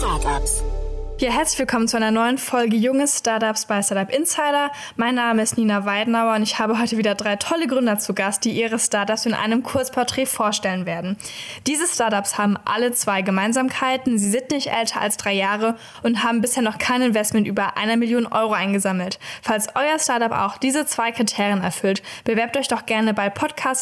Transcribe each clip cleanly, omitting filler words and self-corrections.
Startups. Ja, herzlich willkommen zu einer neuen Folge Junge Startups bei Startup Insider. Mein Name ist Nina Weidenauer und ich habe heute wieder 3 tolle Gründer zu Gast, die ihre Startups in einem Kurzporträt vorstellen werden. Diese Startups haben alle 2 Gemeinsamkeiten. Sie sind nicht älter als 3 Jahre und haben bisher noch kein Investment über 1 Million Euro eingesammelt. Falls euer Startup auch diese 2 Kriterien erfüllt, bewerbt euch doch gerne bei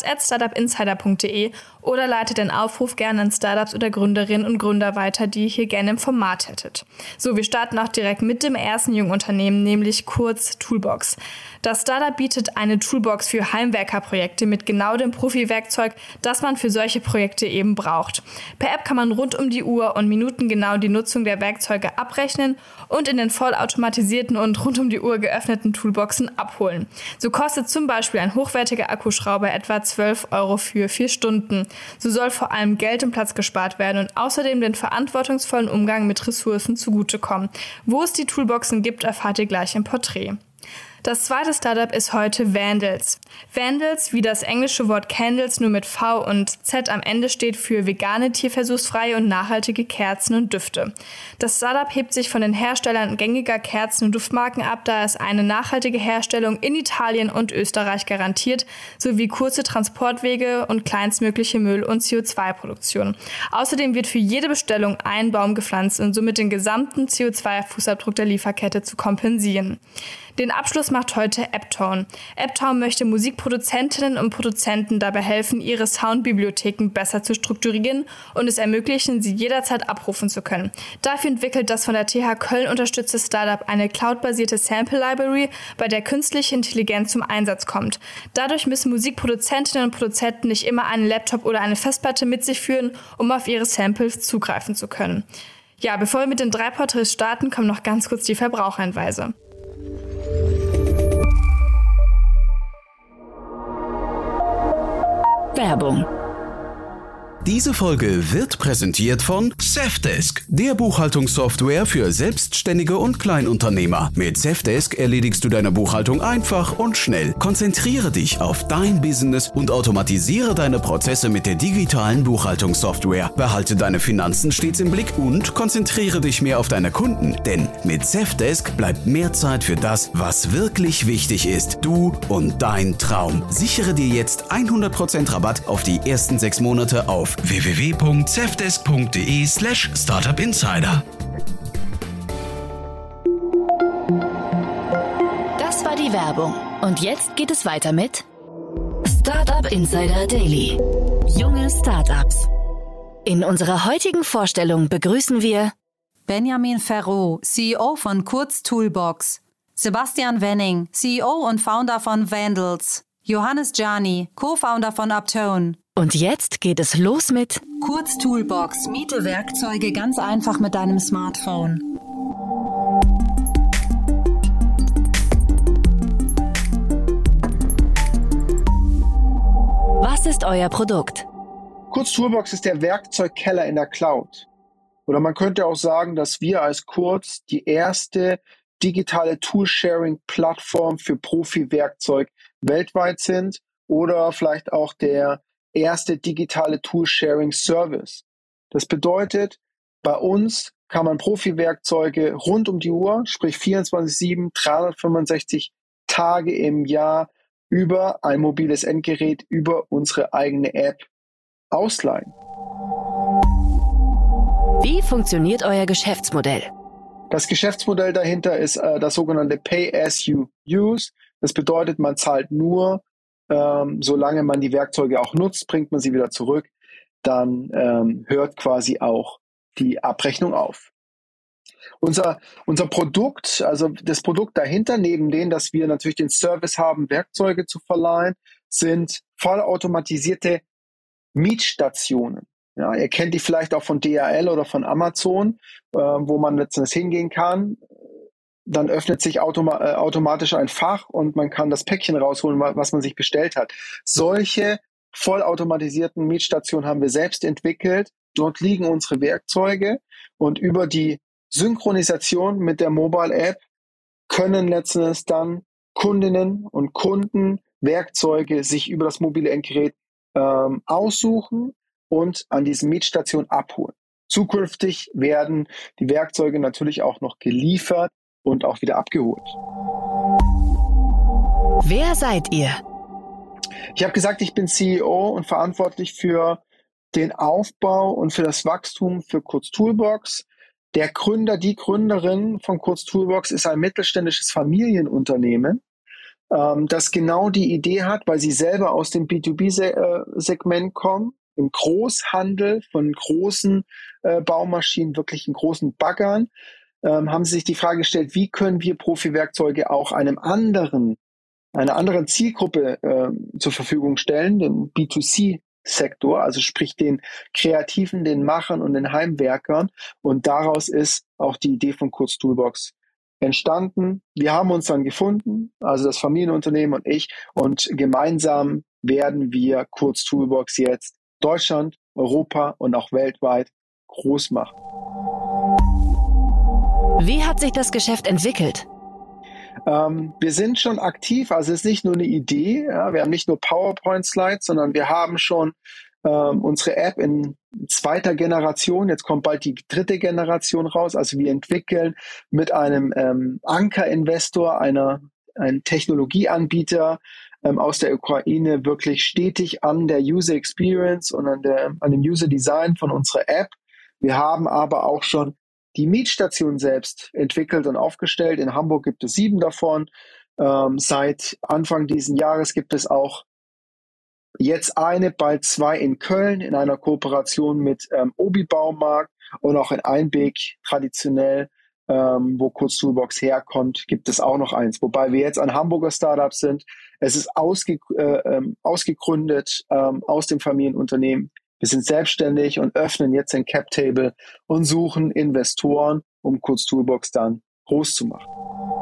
podcast@startupinsider.de oder leitet den Aufruf gerne an Startups oder Gründerinnen und Gründer weiter, die ihr hier gerne im Format hättet. So, wir starten auch direkt mit dem ersten jungen Unternehmen, nämlich kurz Toolbox. Das Startup bietet eine Toolbox für Heimwerkerprojekte mit genau dem Profi-Werkzeug, das man für solche Projekte eben braucht. Per App kann man rund um die Uhr und minutengenau die Nutzung der Werkzeuge abrechnen und in den vollautomatisierten und rund um die Uhr geöffneten Toolboxen abholen. So kostet zum Beispiel ein hochwertiger Akkuschrauber etwa 12 Euro für 4 Stunden. So soll vor allem Geld und Platz gespart werden und außerdem den verantwortungsvollen Umgang mit Ressourcen zugutekommen. Wo es die Toolboxen gibt, erfahrt ihr gleich im Porträt. Das zweite Startup ist heute Vandals. Vandals, wie das englische Wort Candles nur mit V und Z am Ende, steht für vegane, tierversuchsfreie und nachhaltige Kerzen und Düfte. Das Startup hebt sich von den Herstellern gängiger Kerzen- und Duftmarken ab, da es eine nachhaltige Herstellung in Italien und Österreich garantiert, sowie kurze Transportwege und kleinstmögliche Müll- und CO2-Produktion. Außerdem wird für jede Bestellung ein Baum gepflanzt und somit den gesamten CO2-Fußabdruck der Lieferkette zu kompensieren. Den Abschluss macht heute Apptone. Apptone möchte Musikproduzentinnen und Produzenten dabei helfen, ihre Soundbibliotheken besser zu strukturieren und es ermöglichen, sie jederzeit abrufen zu können. Dafür entwickelt das von der TH Köln unterstützte Startup eine cloudbasierte Sample Library, bei der künstliche Intelligenz zum Einsatz kommt. Dadurch müssen Musikproduzentinnen und Produzenten nicht immer einen Laptop oder eine Festplatte mit sich führen, um auf ihre Samples zugreifen zu können. Ja, bevor wir mit den 3 Porträts starten, kommen noch ganz kurz die Verbraucherhinweise. Werbung. Diese Folge wird präsentiert von Safdesk, der Buchhaltungssoftware für Selbstständige und Kleinunternehmer. Mit Safdesk erledigst du deine Buchhaltung einfach und schnell. Konzentriere dich auf dein Business und automatisiere deine Prozesse mit der digitalen Buchhaltungssoftware. Behalte deine Finanzen stets im Blick und konzentriere dich mehr auf deine Kunden. Denn mit Safdesk bleibt mehr Zeit für das, was wirklich wichtig ist. Du und dein Traum. Sichere dir jetzt 100% Rabatt auf die ersten 6 Monate auf www.safdesk.de/startupinsider. Das war die Werbung. Und jetzt geht es weiter mit Startup Insider Daily. Junge Startups. In unserer heutigen Vorstellung begrüßen wir Benjamin Ferro, CEO von Kurz Toolbox, Sebastian Wenning, CEO und Founder von Vandals, Johannes Gianni, Co-Founder von Apptone. und jetzt geht es los mit Kurz Toolbox, miete Werkzeuge ganz einfach mit deinem Smartphone. Was ist euer Produkt? Kurz Toolbox ist der Werkzeugkeller in der Cloud. Oder man könnte auch sagen, dass wir als Kurz die erste digitale Tool-Sharing-Plattform für Profi-Werkzeug weltweit sind oder vielleicht auch der erste digitale Tool-Sharing-Service. Das bedeutet, bei uns kann man Profi-Werkzeuge rund um die Uhr, sprich 24/7, 365 Tage im Jahr über ein mobiles Endgerät, über unsere eigene App ausleihen. Wie funktioniert euer Geschäftsmodell? Das Geschäftsmodell dahinter ist das sogenannte Pay-as-you-use. Das bedeutet, man zahlt nur, solange man die Werkzeuge auch nutzt, bringt man sie wieder zurück. Dann hört quasi auch die Abrechnung auf. Unser Produkt, also das Produkt dahinter, neben dem, dass wir natürlich den Service haben, Werkzeuge zu verleihen, sind vollautomatisierte Mietstationen. Ja, ihr kennt die vielleicht auch von DHL oder von Amazon, wo man letztendlich hingehen kann. Dann öffnet sich automatisch ein Fach und man kann das Päckchen rausholen, was man sich bestellt hat. Solche vollautomatisierten Mietstationen haben wir selbst entwickelt. Dort liegen unsere Werkzeuge und über die Synchronisation mit der Mobile App können letztendlich dann Kundinnen und Kunden Werkzeuge sich über das mobile Endgerät aussuchen und an diesen Mietstationen abholen. Zukünftig werden die Werkzeuge natürlich auch noch geliefert und auch wieder abgeholt. Wer seid ihr? Ich habe gesagt, ich bin CEO und verantwortlich für den Aufbau und für das Wachstum für Kurztoolbox. Der Gründer, die Gründerin von Kurztoolbox ist ein mittelständisches Familienunternehmen, das genau die Idee hat, weil sie selber aus dem B2B-Segment kommen, im Großhandel von großen Baumaschinen, wirklich in großen Baggern, haben sie sich die Frage gestellt, wie können wir Profi-Werkzeuge auch einer anderen Zielgruppe zur Verfügung stellen, den B2C-Sektor, also sprich den Kreativen, den Machern und den Heimwerkern. Und daraus ist auch die Idee von Kurztoolbox entstanden. Wir haben uns dann gefunden, also das Familienunternehmen und ich, und gemeinsam werden wir Kurztoolbox jetzt Deutschland, Europa und auch weltweit groß machen. Wie hat sich das Geschäft entwickelt? Wir sind schon aktiv, also es ist nicht nur eine Idee, ja, wir haben nicht nur PowerPoint-Slides, sondern wir haben schon unsere App in 2. Generation, jetzt kommt bald die 3. Generation raus, also wir entwickeln mit einem Anker-Investor, einem Technologieanbieter aus der Ukraine wirklich stetig an der User Experience und an dem User Design von unserer App. Wir haben aber auch schon die Mietstation selbst entwickelt und aufgestellt. In Hamburg gibt es 7 davon. Seit Anfang diesen Jahres gibt es auch jetzt eine, bald 2 in Köln in einer Kooperation mit Obi Baumarkt und auch in Einbeek traditionell, wo Kurztoolbox herkommt, gibt es auch noch eins. Wobei wir jetzt ein Hamburger Startup sind. Es ist ausgegründet aus dem Familienunternehmen. Wir sind selbstständig und öffnen jetzt den Cap Table und suchen Investoren, um Kurztoolbox dann groß zu machen.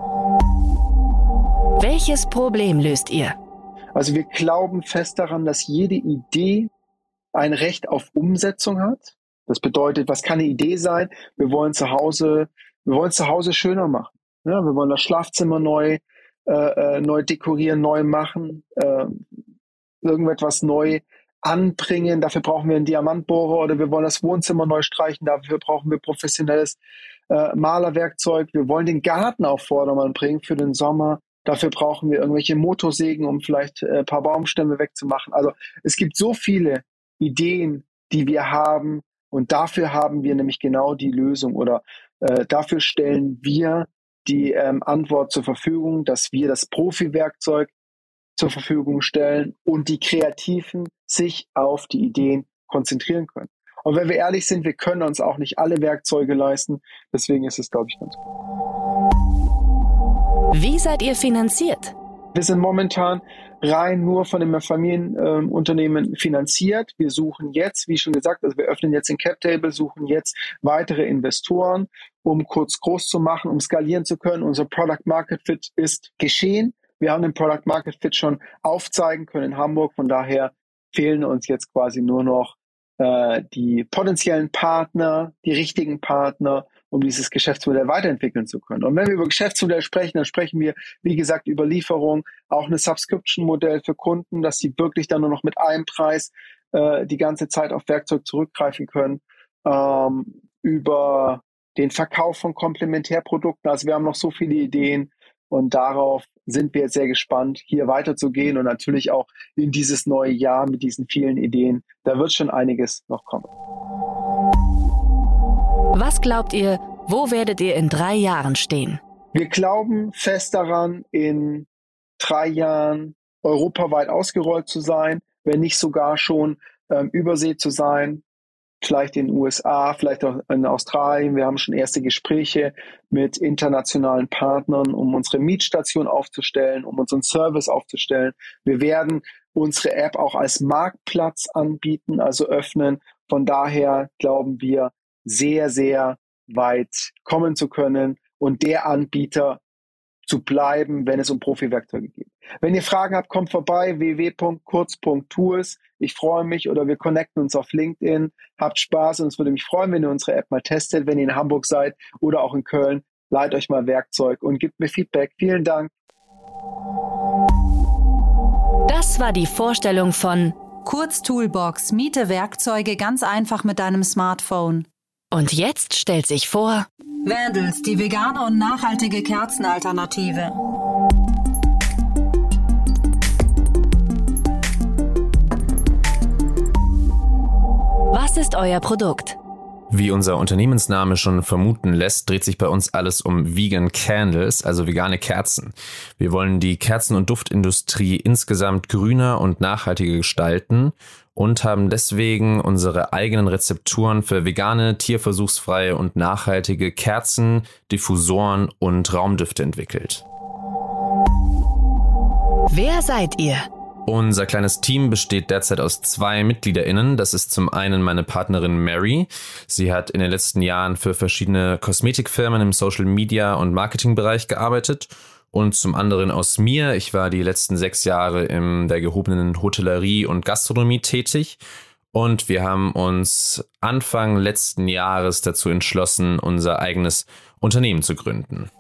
Welches Problem löst ihr? Also wir glauben fest daran, dass jede Idee ein Recht auf Umsetzung hat. Das bedeutet, was kann eine Idee sein? Wir wollen zu Hause schöner machen. Ja, wir wollen das Schlafzimmer neu dekorieren, neu machen, irgendetwas neu anbringen. Dafür brauchen wir einen Diamantbohrer, oder wir wollen das Wohnzimmer neu streichen. Dafür brauchen wir professionelles Malerwerkzeug. Wir wollen den Garten auf Vordermann bringen für den Sommer. Dafür brauchen wir irgendwelche Motorsägen, um vielleicht ein paar Baumstämme wegzumachen. Also es gibt so viele Ideen, die wir haben, und dafür haben wir nämlich genau die Lösung, oder dafür stellen wir die Antwort zur Verfügung, dass wir das Profi-Werkzeug zur Verfügung stellen und die Kreativen sich auf die Ideen konzentrieren können. Und wenn wir ehrlich sind, wir können uns auch nicht alle Werkzeuge leisten. Deswegen ist es, glaube ich, ganz gut. Wie seid ihr finanziert? Wir sind momentan rein nur von dem Familienunternehmen finanziert. Wir suchen jetzt, wie schon gesagt, also wir öffnen jetzt den Cap Table, suchen jetzt weitere Investoren, um kurz groß zu machen, um skalieren zu können. Unser Product Market Fit ist geschehen. Wir haben den Product Market Fit schon aufzeigen können in Hamburg. Von daher fehlen uns jetzt quasi nur noch die potenziellen Partner, die richtigen Partner, um dieses Geschäftsmodell weiterentwickeln zu können. Und wenn wir über Geschäftsmodell sprechen, dann sprechen wir, wie gesagt, über Lieferung, auch eine Subscription-Modell für Kunden, dass sie wirklich dann nur noch mit einem Preis die ganze Zeit auf Werkzeug zurückgreifen können, über den Verkauf von Komplementärprodukten. Also wir haben noch so viele Ideen, und darauf sind wir jetzt sehr gespannt, hier weiterzugehen und natürlich auch in dieses neue Jahr mit diesen vielen Ideen. Da wird schon einiges noch kommen. Was glaubt ihr, wo werdet ihr in 3 Jahren stehen? Wir glauben fest daran, in 3 Jahren europaweit ausgerollt zu sein, wenn nicht sogar schon übersee zu sein. Vielleicht in den USA, vielleicht auch in Australien. Wir haben schon erste Gespräche mit internationalen Partnern, um unsere Mietstation aufzustellen, um unseren Service aufzustellen. Wir werden unsere App auch als Marktplatz anbieten, also öffnen. Von daher glauben wir, sehr, sehr weit kommen zu können und der Anbieter zu bleiben, wenn es um Profi-Werkzeuge geht. Wenn ihr Fragen habt, kommt vorbei, www.kurz.tools. Ich freue mich, oder wir connecten uns auf LinkedIn. Habt Spaß, und es würde mich freuen, wenn ihr unsere App mal testet. Wenn ihr in Hamburg seid oder auch in Köln, leiht euch mal Werkzeug und gebt mir Feedback. Vielen Dank. Das war die Vorstellung von Kurztoolbox. Miete Werkzeuge ganz einfach mit deinem Smartphone. Und jetzt stellt sich vor... Vandals, die vegane und nachhaltige Kerzenalternative. Was ist euer Produkt? Wie unser Unternehmensname schon vermuten lässt, dreht sich bei uns alles um Vegan Candles, also vegane Kerzen. Wir wollen die Kerzen- und Duftindustrie insgesamt grüner und nachhaltiger gestalten und haben deswegen unsere eigenen Rezepturen für vegane, tierversuchsfreie und nachhaltige Kerzen, Diffusoren und Raumdüfte entwickelt. Wer seid ihr? Unser kleines Team besteht derzeit aus 2 MitgliederInnen. Das ist zum einen meine Partnerin Mary. Sie hat in den letzten Jahren für verschiedene Kosmetikfirmen im Social-Media- und Marketingbereich gearbeitet. Und zum anderen aus mir. Ich war die letzten 6 Jahre in der gehobenen Hotellerie und Gastronomie tätig. Und wir haben uns Anfang letzten Jahres dazu entschlossen, unser eigenes Unternehmen zu gründen.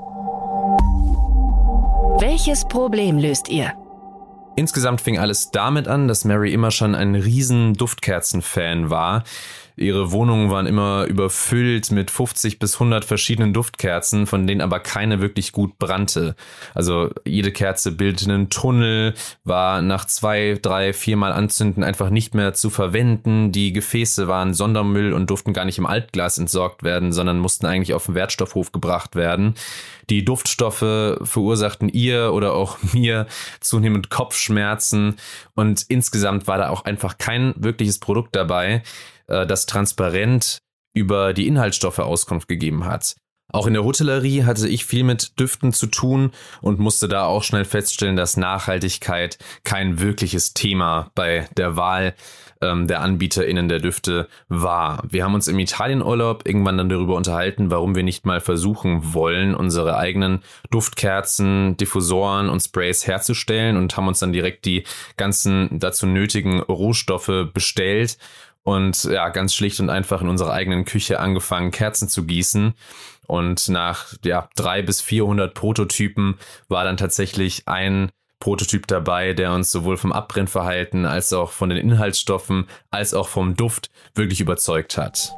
Welches Problem löst ihr? Insgesamt fing alles damit an, dass Mary immer schon ein riesen Duftkerzen-Fan war. Ihre Wohnungen waren immer überfüllt mit 50 bis 100 verschiedenen Duftkerzen, von denen aber keine wirklich gut brannte. Also jede Kerze bildete einen Tunnel, war nach 2, 3, 4 Mal anzünden einfach nicht mehr zu verwenden. Die Gefäße waren Sondermüll und durften gar nicht im Altglas entsorgt werden, sondern mussten eigentlich auf den Wertstoffhof gebracht werden. Die Duftstoffe verursachten ihr oder auch mir zunehmend Kopfschmerzen und insgesamt war da auch einfach kein wirkliches Produkt dabei, das transparent über die Inhaltsstoffe Auskunft gegeben hat. Auch in der Hotellerie hatte ich viel mit Düften zu tun und musste da auch schnell feststellen, dass Nachhaltigkeit kein wirkliches Thema bei der Wahl der AnbieterInnen der Düfte war. Wir haben uns im Italienurlaub irgendwann dann darüber unterhalten, warum wir nicht mal versuchen wollen, unsere eigenen Duftkerzen, Diffusoren und Sprays herzustellen und haben uns dann direkt die ganzen dazu nötigen Rohstoffe bestellt und ja, ganz schlicht und einfach in unserer eigenen Küche angefangen, Kerzen zu gießen. Und nach 300 bis 400 Prototypen war dann tatsächlich ein Prototyp dabei, der uns sowohl vom Abbrennverhalten als auch von den Inhaltsstoffen als auch vom Duft wirklich überzeugt hat.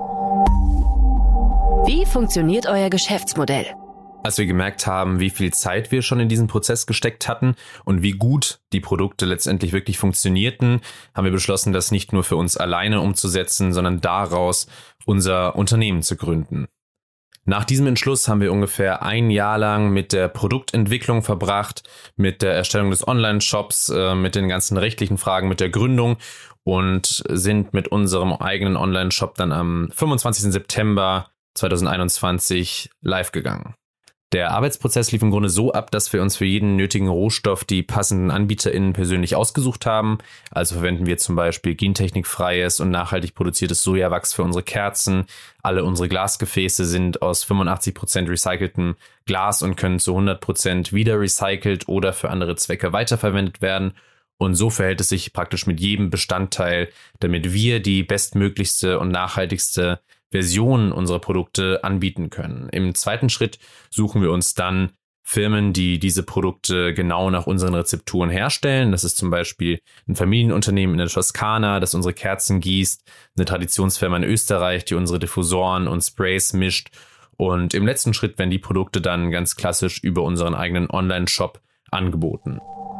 Wie funktioniert euer Geschäftsmodell? Als wir gemerkt haben, wie viel Zeit wir schon in diesen Prozess gesteckt hatten und wie gut die Produkte letztendlich wirklich funktionierten, haben wir beschlossen, das nicht nur für uns alleine umzusetzen, sondern daraus unser Unternehmen zu gründen. Nach diesem Entschluss haben wir ungefähr 1 Jahr lang mit der Produktentwicklung verbracht, mit der Erstellung des Online-Shops, mit den ganzen rechtlichen Fragen, mit der Gründung und sind mit unserem eigenen Online-Shop dann am 25. September 2021 live gegangen. Der Arbeitsprozess lief im Grunde so ab, dass wir uns für jeden nötigen Rohstoff die passenden AnbieterInnen persönlich ausgesucht haben. Also verwenden wir zum Beispiel gentechnikfreies und nachhaltig produziertes Sojawachs für unsere Kerzen. Alle unsere Glasgefäße sind aus 85% recyceltem Glas und können zu 100% wieder recycelt oder für andere Zwecke weiterverwendet werden. Und so verhält es sich praktisch mit jedem Bestandteil, damit wir die bestmöglichste und nachhaltigste Versionen unserer Produkte anbieten können. Im zweiten Schritt suchen wir uns dann Firmen, die diese Produkte genau nach unseren Rezepturen herstellen. Das ist zum Beispiel ein Familienunternehmen in der Toskana, das unsere Kerzen gießt, eine Traditionsfirma in Österreich, die unsere Diffusoren und Sprays mischt. Und im letzten Schritt werden die Produkte dann ganz klassisch über unseren eigenen Online-Shop angeboten.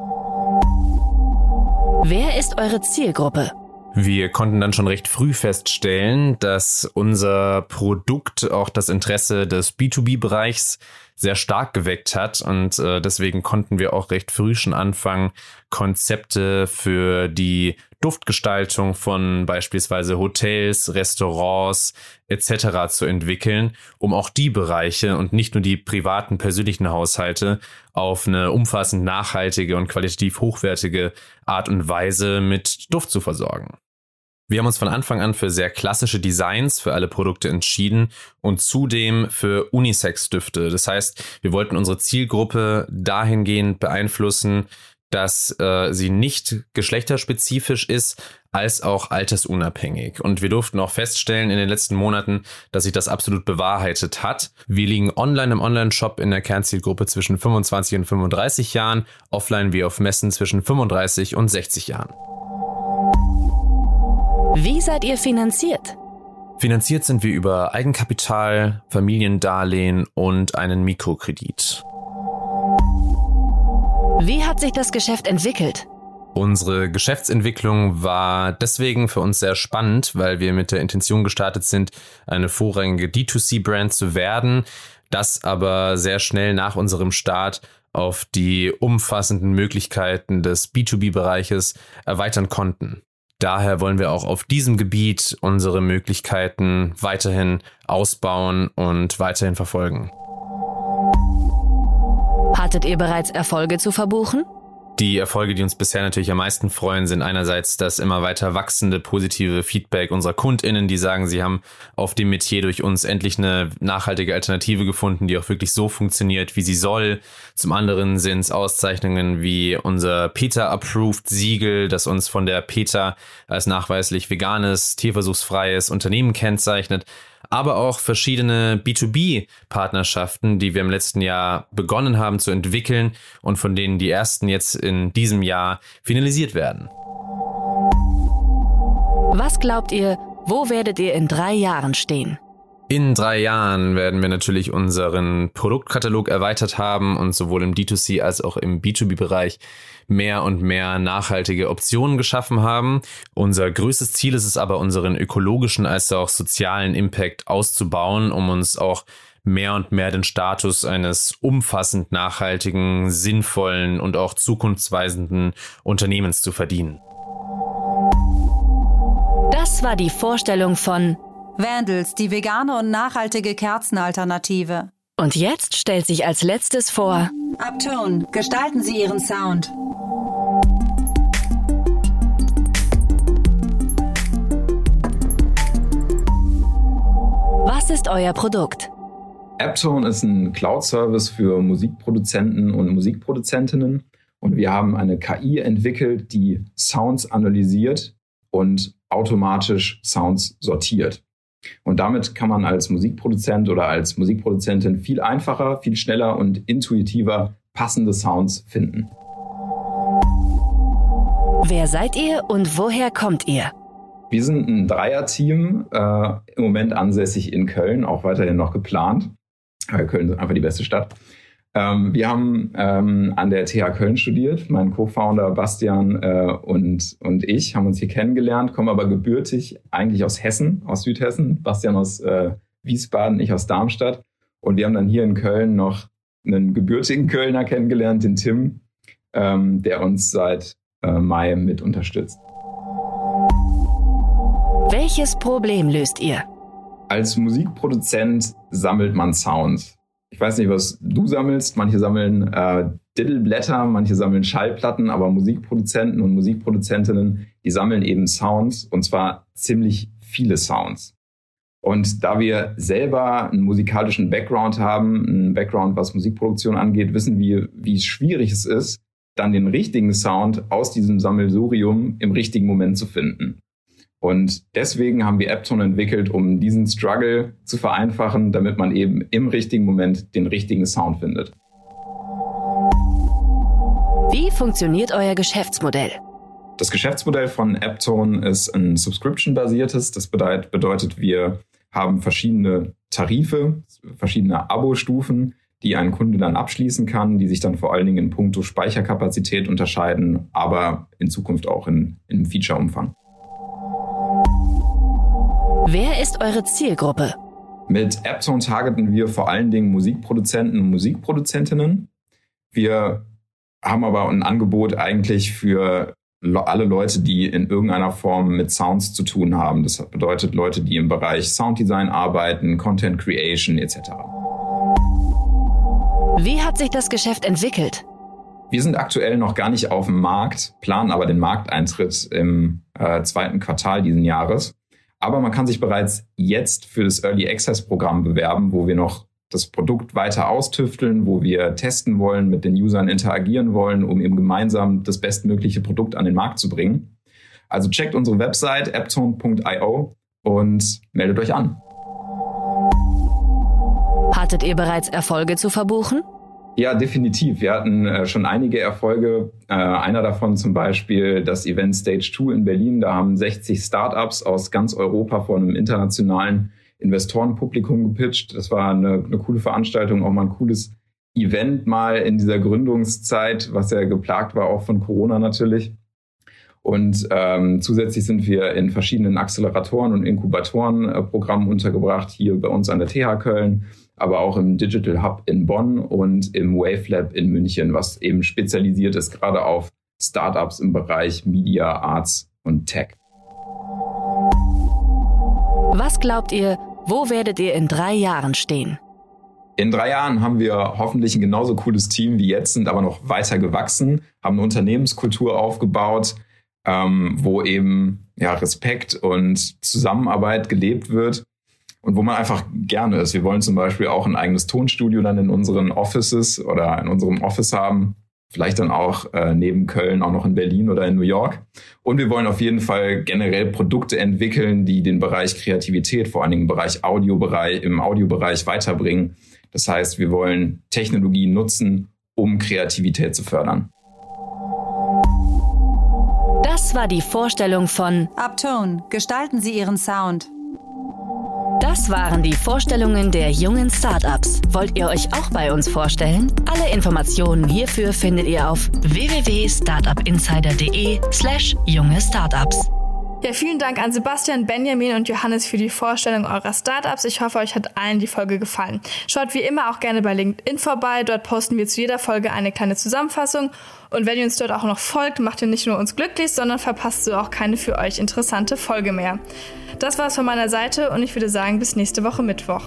Wer ist eure Zielgruppe? Wir konnten dann schon recht früh feststellen, dass unser Produkt auch das Interesse des B2B-Bereichs sehr stark geweckt hat und deswegen konnten wir auch recht früh schon anfangen, Konzepte für die Duftgestaltung von beispielsweise Hotels, Restaurants etc. zu entwickeln, um auch die Bereiche und nicht nur die privaten, persönlichen Haushalte auf eine umfassend nachhaltige und qualitativ hochwertige Art und Weise mit Duft zu versorgen. Wir haben uns von Anfang an für sehr klassische Designs für alle Produkte entschieden und zudem für Unisex-Düfte. Das heißt, wir wollten unsere Zielgruppe dahingehend beeinflussen, dass sie nicht geschlechterspezifisch ist, als auch altersunabhängig. Und wir durften auch feststellen in den letzten Monaten, dass sich das absolut bewahrheitet hat. Wir liegen online im Online-Shop in der Kernzielgruppe zwischen 25 und 35 Jahren, offline wie auf Messen zwischen 35 und 60 Jahren. Wie seid ihr finanziert? Finanziert sind wir über Eigenkapital, Familiendarlehen und einen Mikrokredit. Wie hat sich das Geschäft entwickelt? Unsere Geschäftsentwicklung war deswegen für uns sehr spannend, weil wir mit der Intention gestartet sind, eine vorrangige D2C-Brand zu werden, das aber sehr schnell nach unserem Start auf die umfassenden Möglichkeiten des B2B-Bereiches erweitern konnten. Daher wollen wir auch auf diesem Gebiet unsere Möglichkeiten weiterhin ausbauen und weiterhin verfolgen. Hattet ihr bereits Erfolge zu verbuchen? Die Erfolge, die uns bisher natürlich am meisten freuen, sind einerseits das immer weiter wachsende positive Feedback unserer KundInnen, die sagen, sie haben auf dem Metier durch uns endlich eine nachhaltige Alternative gefunden, die auch wirklich so funktioniert, wie sie soll. Zum anderen sind es Auszeichnungen wie unser PETA-Approved-Siegel, das uns von der PETA als nachweislich veganes, tierversuchsfreies Unternehmen kennzeichnet. Aber auch verschiedene B2B-Partnerschaften, die wir im letzten Jahr begonnen haben zu entwickeln und von denen die ersten jetzt in diesem Jahr finalisiert werden. Was glaubt ihr, wo werdet ihr in 3 Jahren stehen? In 3 Jahren werden wir natürlich unseren Produktkatalog erweitert haben und sowohl im D2C als auch im B2B-Bereich mehr und mehr nachhaltige Optionen geschaffen haben. Unser größtes Ziel ist es aber, unseren ökologischen als auch sozialen Impact auszubauen, um uns auch mehr und mehr den Status eines umfassend nachhaltigen, sinnvollen und auch zukunftsweisenden Unternehmens zu verdienen. Das war die Vorstellung von Vandals, die vegane und nachhaltige Kerzenalternative. Und jetzt stellt sich als letztes vor Uptone, gestalten Sie Ihren Sound. Was ist euer Produkt? Uptone ist ein Cloud-Service für Musikproduzenten und Musikproduzentinnen. Und wir haben eine KI entwickelt, die Sounds analysiert und automatisch Sounds sortiert. Und damit kann man als Musikproduzent oder als Musikproduzentin viel einfacher, viel schneller und intuitiver passende Sounds finden. Wer seid ihr und woher kommt ihr? Wir sind ein Dreier-Team, im Moment ansässig in Köln, auch weiterhin noch geplant. Köln ist einfach die beste Stadt. Wir haben an der TH Köln studiert. Mein Co-Founder Bastian und ich haben uns hier kennengelernt, kommen aber gebürtig eigentlich aus Hessen, aus Südhessen. Bastian aus Wiesbaden, ich aus Darmstadt. Und wir haben dann hier in Köln noch einen gebürtigen Kölner kennengelernt, den Tim, der uns seit Mai mit unterstützt. Welches Problem löst ihr? Als Musikproduzent sammelt man Sounds. Ich weiß nicht, was du sammelst. Manche sammeln Diddleblätter, manche sammeln Schallplatten, aber Musikproduzenten und Musikproduzentinnen, die sammeln eben Sounds, und zwar ziemlich viele Sounds. Und da wir selber einen musikalischen Background haben, einen Background, was Musikproduktion angeht, wissen wir, wie schwierig es ist, dann den richtigen Sound aus diesem Sammelsurium im richtigen Moment zu finden. Und deswegen haben wir Uptone entwickelt, um diesen Struggle zu vereinfachen, damit man eben im richtigen Moment den richtigen Sound findet. Wie funktioniert euer Geschäftsmodell? Das Geschäftsmodell von Uptone ist ein Subscription-basiertes. Das bedeutet, wir haben verschiedene Tarife, verschiedene Abo-Stufen, die ein Kunde dann abschließen kann, die sich dann vor allen Dingen in puncto Speicherkapazität unterscheiden, aber in Zukunft auch in Feature-Umfang. Wer ist eure Zielgruppe? Mit Uptone targeten wir vor allen Dingen Musikproduzenten und Musikproduzentinnen. Wir haben aber ein Angebot eigentlich für alle Leute, die in irgendeiner Form mit Sounds zu tun haben. Das bedeutet Leute, die im Bereich Sounddesign arbeiten, Content Creation etc. Wie hat sich das Geschäft entwickelt? Wir sind aktuell noch gar nicht auf dem Markt, planen aber den Markteintritt im 2. Quartal diesen Jahres. Aber man kann sich bereits jetzt für das Early Access Programm bewerben, wo wir noch das Produkt weiter austüfteln, wo wir testen wollen, mit den Usern interagieren wollen, um eben gemeinsam das bestmögliche Produkt an den Markt zu bringen. Also checkt unsere Website uptone.io und meldet euch an. Hattet ihr bereits Erfolge zu verbuchen? Ja, definitiv. Wir hatten schon einige Erfolge. Einer davon zum Beispiel das Event Stage 2 in Berlin. Da haben 60 Startups aus ganz Europa vor einem internationalen Investorenpublikum gepitcht. Das war eine coole Veranstaltung, auch mal ein cooles Event mal in dieser Gründungszeit, was ja geplagt war, auch von Corona natürlich. Und zusätzlich sind wir in verschiedenen Acceleratoren und Inkubatorenprogrammen untergebracht, hier bei uns an der TH Köln, aber auch im Digital Hub in Bonn und im Wave Lab in München, was eben spezialisiert ist, gerade auf Startups im Bereich Media, Arts und Tech. Was glaubt ihr, wo werdet ihr in 3 Jahren stehen? In 3 Jahren haben wir hoffentlich ein genauso cooles Team wie jetzt, sind aber noch weiter gewachsen, haben eine Unternehmenskultur aufgebaut, wo eben Respekt und Zusammenarbeit gelebt wird. Und wo man einfach gerne ist. Wir wollen zum Beispiel auch ein eigenes Tonstudio dann in unseren Offices oder in unserem Office haben. Vielleicht dann auch neben Köln auch noch in Berlin oder in New York. Und wir wollen auf jeden Fall generell Produkte entwickeln, die den Bereich Kreativität, vor allen Dingen im Audiobereich weiterbringen. Das heißt, wir wollen Technologien nutzen, um Kreativität zu fördern. Das war die Vorstellung von Uptone. Gestalten Sie Ihren Sound. Das waren die Vorstellungen der jungen Startups. Wollt ihr euch auch bei uns vorstellen? Alle Informationen hierfür findet ihr auf www.startupinsider.de/junge Startups. Ja, vielen Dank an Sebastian, Benjamin und Johannes für die Vorstellung eurer Startups. Ich hoffe, euch hat allen die Folge gefallen. Schaut wie immer auch gerne bei LinkedIn vorbei. Dort posten wir zu jeder Folge eine kleine Zusammenfassung. Und wenn ihr uns dort auch noch folgt, macht ihr nicht nur uns glücklich, sondern verpasst so auch keine für euch interessante Folge mehr. Das war's von meiner Seite und ich würde sagen, bis nächste Woche Mittwoch.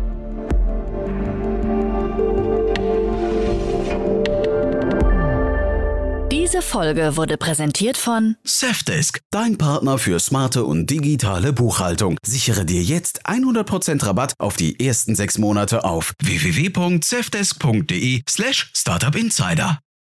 Diese Folge wurde präsentiert von Safdesk, dein Partner für smarte und digitale Buchhaltung. Sichere dir jetzt 100% Rabatt auf die ersten 6 Monate auf www.safdesk.de/startupinsider.